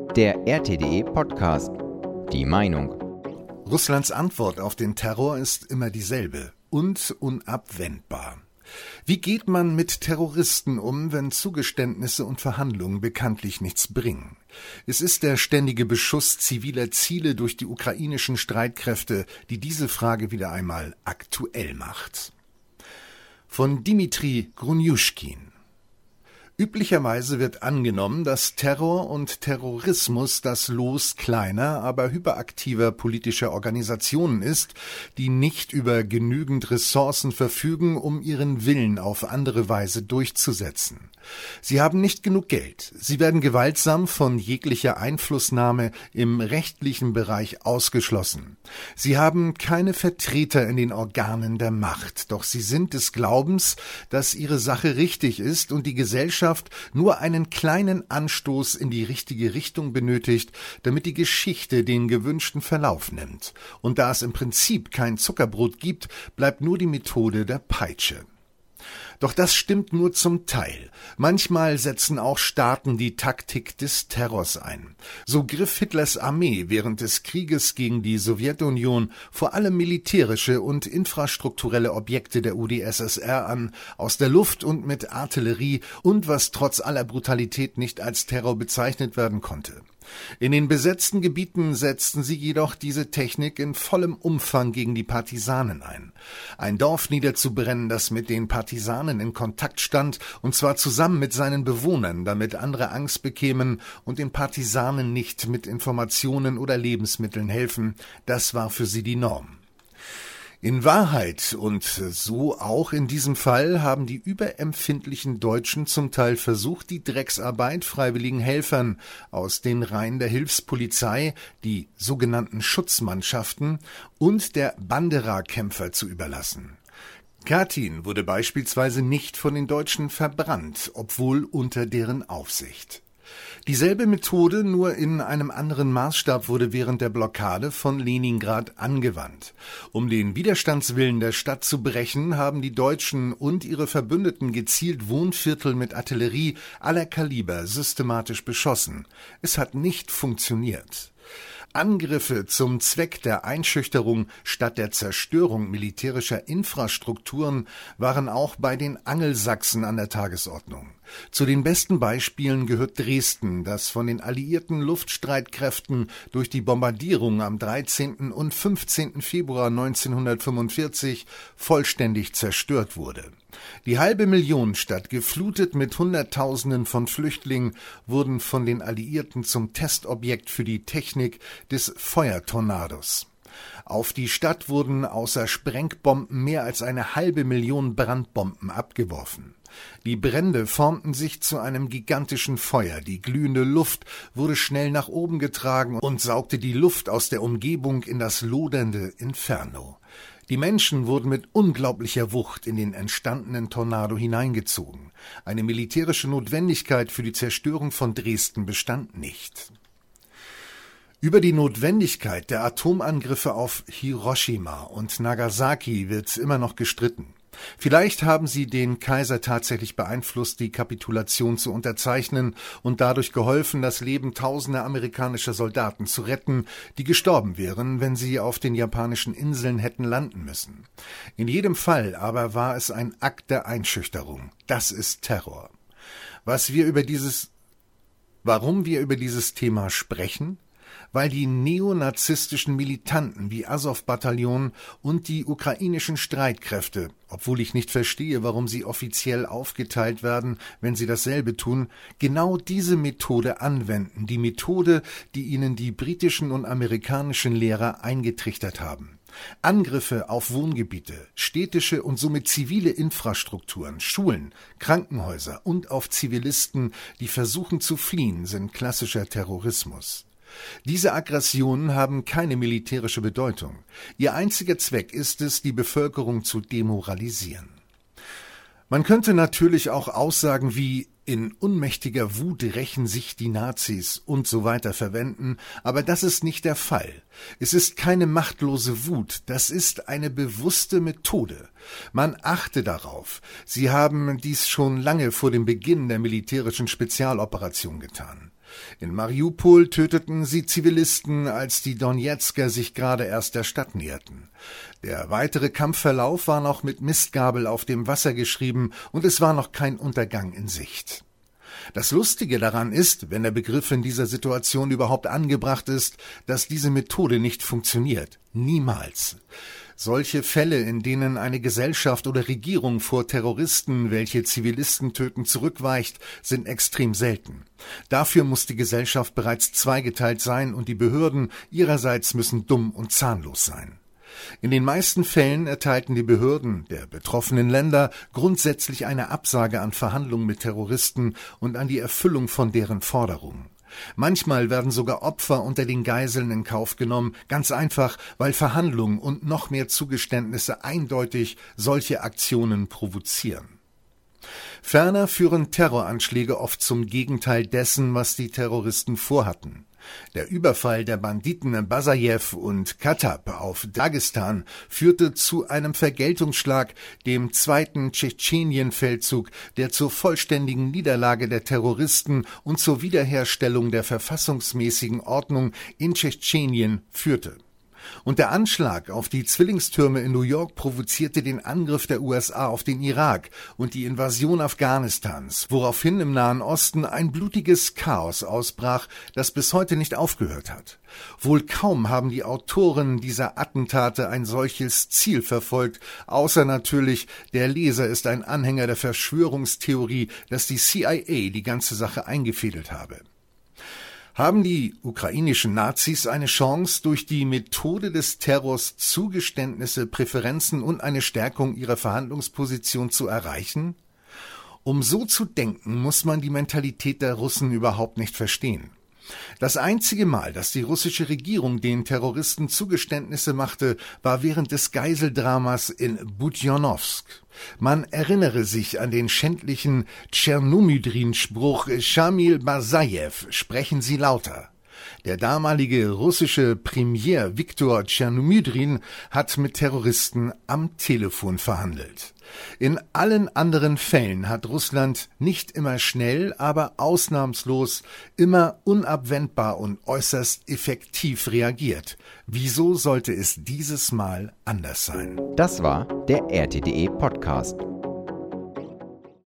Der RTDE-Podcast. Die Meinung. Russlands Antwort auf den Terror ist immer dieselbe und unabwendbar. Wie geht man mit Terroristen um, wenn Zugeständnisse und Verhandlungen bekanntlich nichts bringen? Es ist der ständige Beschuss ziviler Ziele durch die ukrainischen Streitkräfte, die diese Frage wieder einmal aktuell macht. Von Dmitri Grunjuschkin. Üblicherweise wird angenommen, dass Terror und Terrorismus das Los kleiner, aber hyperaktiver politischer Organisationen ist, die nicht über genügend Ressourcen verfügen, um ihren Willen auf andere Weise durchzusetzen. Sie haben nicht genug Geld. Sie werden gewaltsam von jeglicher Einflussnahme im rechtlichen Bereich ausgeschlossen. Sie haben keine Vertreter in den Organen der Macht, doch sie sind des Glaubens, dass ihre Sache richtig ist und die Gesellschaft nur einen kleinen Anstoß in die richtige Richtung benötigt, damit die Geschichte den gewünschten Verlauf nimmt. Und da es im Prinzip kein Zuckerbrot gibt, bleibt nur die Methode der Peitsche. Doch das stimmt nur zum Teil. Manchmal setzen auch Staaten die Taktik des Terrors ein. So griff Hitlers Armee während des Krieges gegen die Sowjetunion vor allem militärische und infrastrukturelle Objekte der UdSSR an, aus der Luft und mit Artillerie und was trotz aller Brutalität nicht als Terror bezeichnet werden konnte. In den besetzten Gebieten setzten sie jedoch diese Technik in vollem Umfang gegen die Partisanen ein. Ein Dorf niederzubrennen, das mit den Partisanen in Kontakt stand, und zwar zusammen mit seinen Bewohnern, damit andere Angst bekämen und den Partisanen nicht mit Informationen oder Lebensmitteln helfen, das war für sie die Norm. In Wahrheit und so auch in diesem Fall haben die überempfindlichen Deutschen zum Teil versucht, die Drecksarbeit freiwilligen Helfern aus den Reihen der Hilfspolizei, die sogenannten Schutzmannschaften und der Bandera-Kämpfer zu überlassen. Katyn wurde beispielsweise nicht von den Deutschen verbrannt, obwohl unter deren Aufsicht. Dieselbe Methode, nur in einem anderen Maßstab, wurde während der Blockade von Leningrad angewandt. Um den Widerstandswillen der Stadt zu brechen, haben die Deutschen und ihre Verbündeten gezielt Wohnviertel mit Artillerie aller Kaliber systematisch beschossen. Es hat nicht funktioniert. Angriffe zum Zweck der Einschüchterung statt der Zerstörung militärischer Infrastrukturen waren auch bei den Angelsachsen an der Tagesordnung. Zu den besten Beispielen gehört Dresden, das von den alliierten Luftstreitkräften durch die Bombardierung am 13. und 15. Februar 1945 vollständig zerstört wurde. Die 500.000 Stadt, geflutet mit Hunderttausenden von Flüchtlingen, wurden von den Alliierten zum Testobjekt für die Technik des Feuertornados. Auf die Stadt wurden außer Sprengbomben mehr als 500.000 Brandbomben abgeworfen. Die Brände formten sich zu einem gigantischen Feuer. Die glühende Luft wurde schnell nach oben getragen und saugte die Luft aus der Umgebung in das lodernde Inferno. Die Menschen wurden mit unglaublicher Wucht in den entstandenen Tornado hineingezogen. Eine militärische Notwendigkeit für die Zerstörung von Dresden bestand nicht. Über die Notwendigkeit der Atomangriffe auf Hiroshima und Nagasaki wird immer noch gestritten. Vielleicht haben sie den Kaiser tatsächlich beeinflusst, die Kapitulation zu unterzeichnen und dadurch geholfen, das Leben tausender amerikanischer Soldaten zu retten, die gestorben wären, wenn sie auf den japanischen Inseln hätten landen müssen. In jedem Fall aber war es ein Akt der Einschüchterung. Das ist Terror. Warum wir über dieses Thema sprechen? Weil die neonazistischen Militanten wie Asow-Bataillon und die ukrainischen Streitkräfte, obwohl ich nicht verstehe, warum sie offiziell aufgeteilt werden, wenn sie dasselbe tun, genau diese Methode anwenden, die Methode, die ihnen die britischen und amerikanischen Lehrer eingetrichtert haben. Angriffe auf Wohngebiete, städtische und somit zivile Infrastrukturen, Schulen, Krankenhäuser und auf Zivilisten, die versuchen zu fliehen, sind klassischer Terrorismus. Diese Aggressionen haben keine militärische Bedeutung. Ihr einziger Zweck ist es, die Bevölkerung zu demoralisieren. Man könnte natürlich auch Aussagen wie „in unmächtiger Wut rächen sich die Nazis" und so weiter verwenden, aber das ist nicht der Fall. Es ist keine machtlose Wut, das ist eine bewusste Methode. Man achte darauf. Sie haben dies schon lange vor dem Beginn der militärischen Spezialoperation getan. In Mariupol töteten sie Zivilisten, als die Donezker sich gerade erst der Stadt näherten. Der weitere Kampfverlauf war noch mit Mistgabel auf dem Wasser geschrieben und es war noch kein Untergang in Sicht. Das Lustige daran ist, wenn der Begriff in dieser Situation überhaupt angebracht ist, dass diese Methode nicht funktioniert. Niemals. Solche Fälle, in denen eine Gesellschaft oder Regierung vor Terroristen, welche Zivilisten töten, zurückweicht, sind extrem selten. Dafür muss die Gesellschaft bereits zweigeteilt sein und die Behörden ihrerseits müssen dumm und zahnlos sein. In den meisten Fällen erteilten die Behörden der betroffenen Länder grundsätzlich eine Absage an Verhandlungen mit Terroristen und an die Erfüllung von deren Forderungen. Manchmal werden sogar Opfer unter den Geiseln in Kauf genommen, ganz einfach, weil Verhandlungen und noch mehr Zugeständnisse eindeutig solche Aktionen provozieren. Ferner führen Terroranschläge oft zum Gegenteil dessen, was die Terroristen vorhatten. Der Überfall der Banditen Basajew und Katab auf Dagestan führte zu einem Vergeltungsschlag, dem zweiten Tschetschenien-Feldzug, der zur vollständigen Niederlage der Terroristen und zur Wiederherstellung der verfassungsmäßigen Ordnung in Tschetschenien führte. Und der Anschlag auf die Zwillingstürme in New York provozierte den Angriff der USA auf den Irak und die Invasion Afghanistans, woraufhin im Nahen Osten ein blutiges Chaos ausbrach, das bis heute nicht aufgehört hat. Wohl kaum haben die Autoren dieser Attentate ein solches Ziel verfolgt, außer natürlich, der Leser ist ein Anhänger der Verschwörungstheorie, dass die CIA die ganze Sache eingefädelt habe. Haben die ukrainischen Nazis eine Chance, durch die Methode des Terrors Zugeständnisse, Präferenzen und eine Stärkung ihrer Verhandlungsposition zu erreichen? Um so zu denken, muss man die Mentalität der Russen überhaupt nicht verstehen. Das einzige Mal, dass die russische Regierung den Terroristen Zugeständnisse machte, war während des Geiseldramas in Budjonowsk. Man erinnere sich an den schändlichen Tschernomydrin-Spruch Schamil Basajew, sprechen Sie lauter. Der damalige russische Premier Viktor Tschernomydrin hat mit Terroristen am Telefon verhandelt. In allen anderen Fällen hat Russland nicht immer schnell, aber ausnahmslos, immer unabwendbar und äußerst effektiv reagiert. Wieso sollte es dieses Mal anders sein? Das war der RTDE Podcast.